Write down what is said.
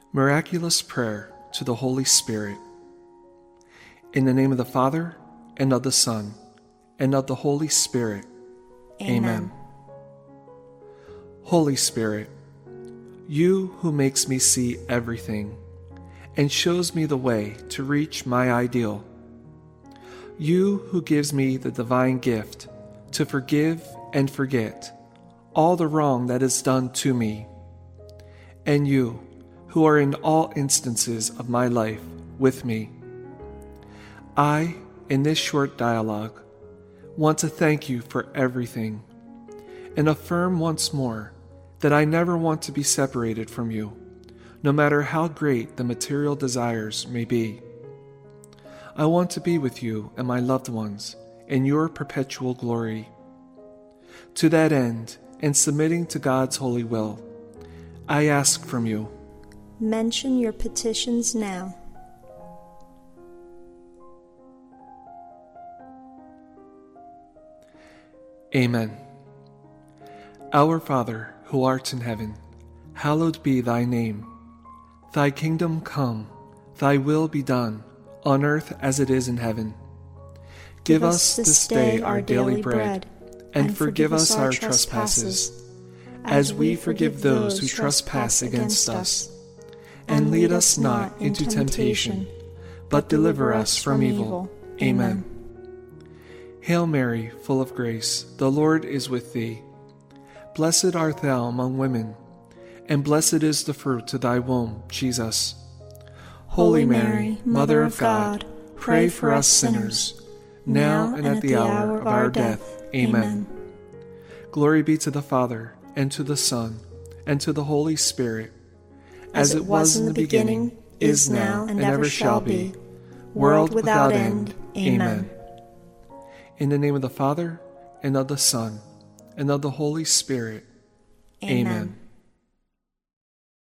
Miraculous Prayer to the Holy Spirit. In the name of the Father, and of the Son, and of the Holy Spirit. Amen. Holy Spirit, you who makes me see everything and shows me the way to reach my ideal. You who gives me the divine gift to forgive and forget all the wrong that is done to me. And you who are in all instances of my life with me. I, in this short dialogue, want to thank you for everything and affirm once more that I never want to be separated from you, no matter how great the material desires may be. I want to be with you and my loved ones in your perpetual glory. To that end, and submitting to God's holy will, I ask from you. Mention your petitions now. Amen. Our Father, who art in heaven, hallowed be thy name. Thy kingdom come, thy will be done, on earth as it is in heaven. Give us this day our daily bread, and forgive us our trespasses, as we forgive those who trespass against us. And lead us not into temptation, but deliver us from evil. Amen. Hail Mary, full of grace, the Lord is with thee. Blessed art thou among women, and blessed is the fruit of thy womb, Jesus. Holy Mary, Mother of God, pray for us sinners, now and at the hour of our death. Amen. Glory be to the Father, and to the Son, and to the Holy Spirit, as it was in the beginning, is now, and ever shall be, world without end. Amen. In the name of the Father, and of the Son, and of the Holy Spirit. Amen.